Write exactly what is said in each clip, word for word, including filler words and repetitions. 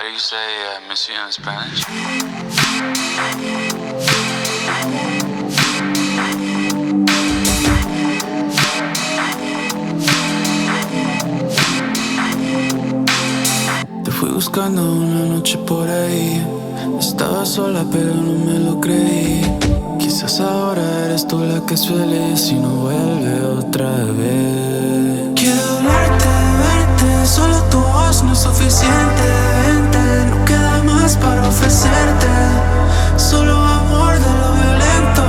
do you say I miss you in Spanish? Te fui buscando una noche por ahí. Estaba sola pero no me lo creí. Quizás ahora eres tú la que es feliz y no vuelve otra vez. Quiero verte, verte, solo tu voz no es suficiente. Vente, no queda más para ofrecerte. Solo amor de lo violento,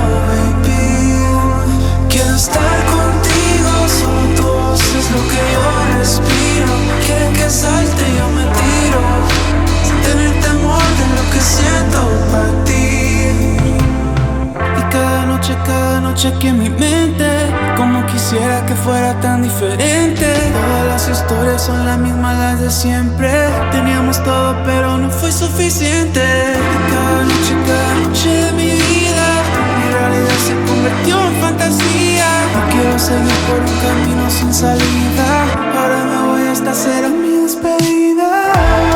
baby. Quiero estar contigo, solo tu voz es lo que yo respiro. Quieren que salte, yo me tiro, sin tener temor de lo que siento para ti. Y cada noche, cada noche aquí en mi mente, como quisiera que fuera tan diferente. Todas las historias son las mismas, las de siempre. Teníamos todo pero no fue suficiente. Y cada noche, cada noche de mi vida, mi realidad se convirtió en fantasía. No quiero seguir por un camino sin salida. Ahora me voy hasta hacer mi despedida.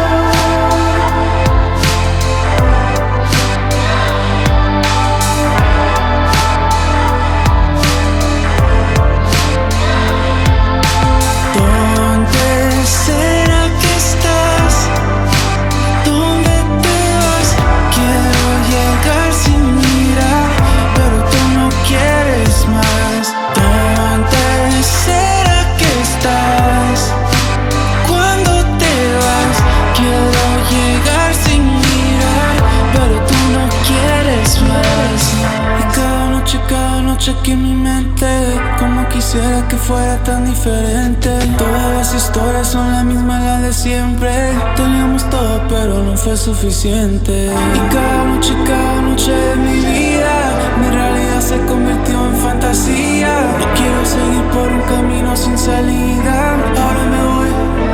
Aquí en mi mente, como quisiera que fuera tan diferente. Todas las historias son las mismas, las de siempre. Teníamos todo pero no fue suficiente. Y cada noche, cada noche de mi vida, mi realidad se convirtió en fantasía. No quiero seguir por un camino sin salida. Ahora me voy.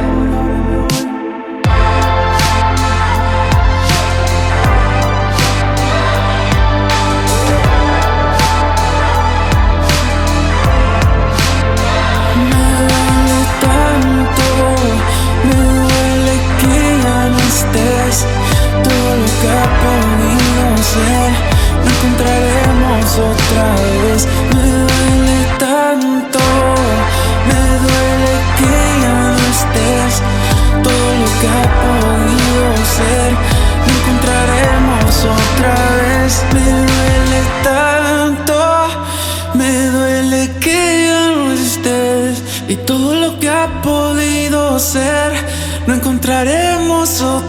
Todo lo que ha podido ser, no encontraremos otra vez. Me duele tanto, me duele que ya no estés. Todo lo que ha podido ser, no encontraremos otra vez. Me duele tanto, me duele que ya no estés. Y todo lo que ha podido ser, no encontraremos otra vez.